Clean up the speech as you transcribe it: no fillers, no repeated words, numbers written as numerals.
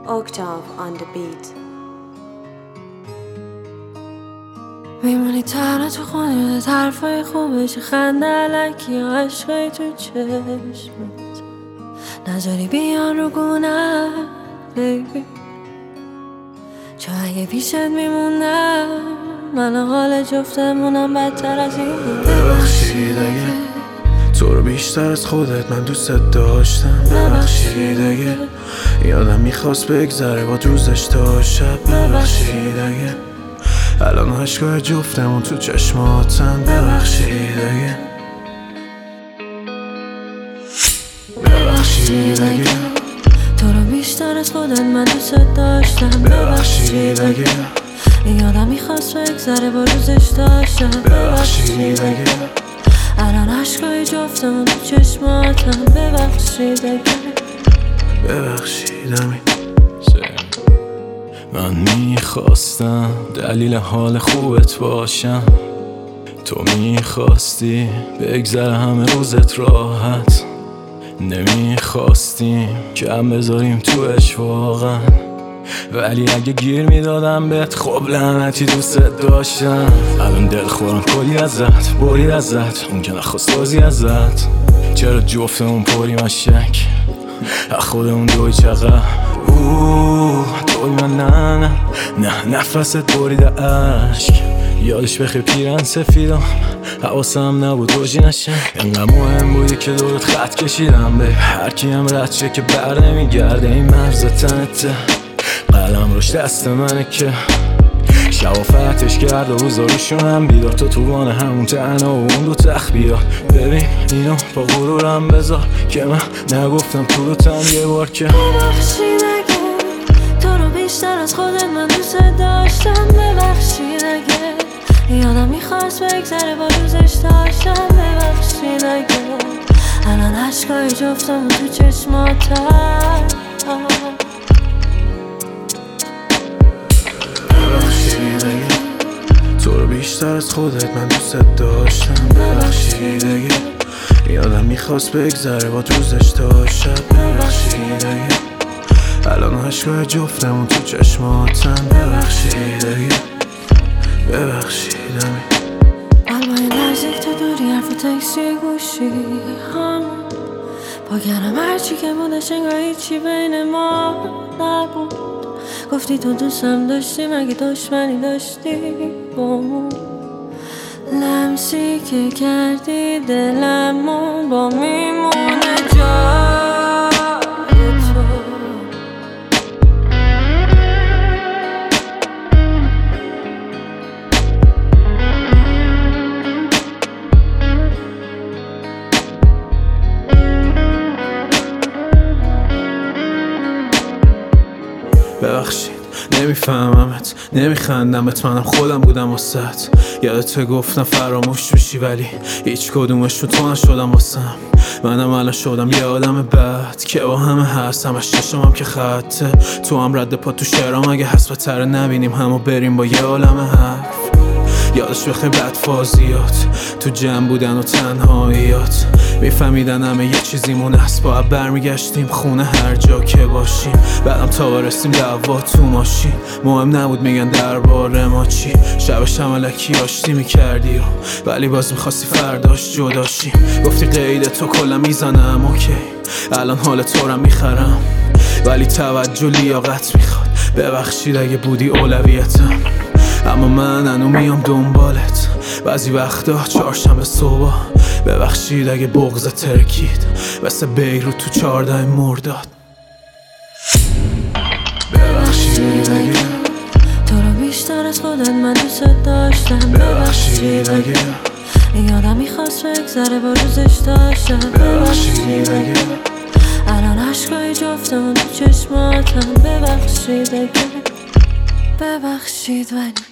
Octave on the beat. میمونی تنها تو خونه، حرفای خوبش، خنده علکی، عشقای تو چشمت، نذاری بیان رو گونم بیبی، چون اگه پیشت میمونم من حال جفتمونم بدتر از این بود. ببخشید اگه تو رو بیشتر از خودت من دوست داشتم. ببخشید اگه یادم میخواست بگذره با روزش تا شب. ببخشید اگه الان عشقای جفتمون تو چشماتن. ببخشید اگه ببخشید اگه تو رو بیشتر از خودت من دوست داشتم. ببخشید اگه یادم میخواست بگذره با روزش تا شب. ببخشید اگه الان عشقای جفتمون تو چشماتم. ببخشید اگه ببخشید همین من میخواستم دلیل حال خوبت باشم، تو میخواستی بگذره همه روزت راحت، نمیخواستیم کم بذاریم توش واقعا، ولی اگه گیر میدادم بهت خب لعنتی دوست داشتم. الان دل خورم کلی ازت برید ازت، اون که نخواست بازی ازت، چرا جفتمون پریم از شک خودمون دوی چقدر دوی من نه نفست برید عشق. یادش بخیر پیرن سفیدم حواسم نبود روژی نشه، انقدر مهم بودی که دورت خط کشیدم به هر کی هم رد شه که بر نمیگرده این مرز تنته، قلم روش دست منه که شوافتش کرد و روزاروشونم بیدار، تو توان همون تنها و اون دو تخت بیاد. ببین اینو با غرورم بذار که من نگفتم تو رو تن یه بار که ببخشید اگه تو رو بیشتر از خودت من دوست داشتم. ببخشید اگه یادم میخواست بگذره با روزش داشتم. ببخشید اگه الان عشقای جفتمون تو چشماتم. ببخشید اگه تو رو بیشتر از خودت من دوست داشتم. ببخشید اگه یادم میخواست بگذره با روزش تا شب. ببخشید اگه الان عشقای جفتمون تو چشماتن. ببخشید اگه ببخشید همین قلبای نزدیک تو دوری، حرف تکسی گوشی هم پاگرم هرچی که بودش انگار هیچی بین ما نبود. گفتی تو دوستم داشتی مگه دشمنی داشتی بامون، لمسی که کردی دلمون با میمونه جای تو. ببخشید نمیفهممت نمیخندمت، منم خودم بودم واسط، یادت گفتم فراموش میشی ولی هیچ کدومشو تو نشدم واسم. منم الان شدم یه آدم بد که با همه هست، همش چشمم که خطه، تو هم رد پا تو شعرام اگه هست بهتره نبینیم همو بریم با یه عالم حرف. یادش بخیر بدفازیات تو جمع بودن و تنهاییات، میفهمیدن همه یه چیزیمون هست، باید برمیگشتیم خونه هر جا که باشیم، بعدم تا برسیم دعوا تو ماشین، مهم نبود میگن درباره ما چی، شبش هم الکی آشتی میکردی ولی باز میخواستی فرداش جداشیم، گفتی قید تو کلا میزنم اوکی، الان حال تو رو میخرم ولی توجه لیاقت میخواد. ببخشید اگه بودی اولویتم اما من هنو میام دنبالت بعضی وقتا چهارشنبه صبح. ببخشید اگه بغضت ترکید مثل بیروت تو 14 مرداد. ببخشید اگه تو رو بیشتر از خودت من دوست داشتم. ببخشید اگه یادم میخواست بگذره با روزش داشتم. ببخشید اگه الان عشقای جفتمون تو چشماتم. ببخشید اگه ببخشید ولی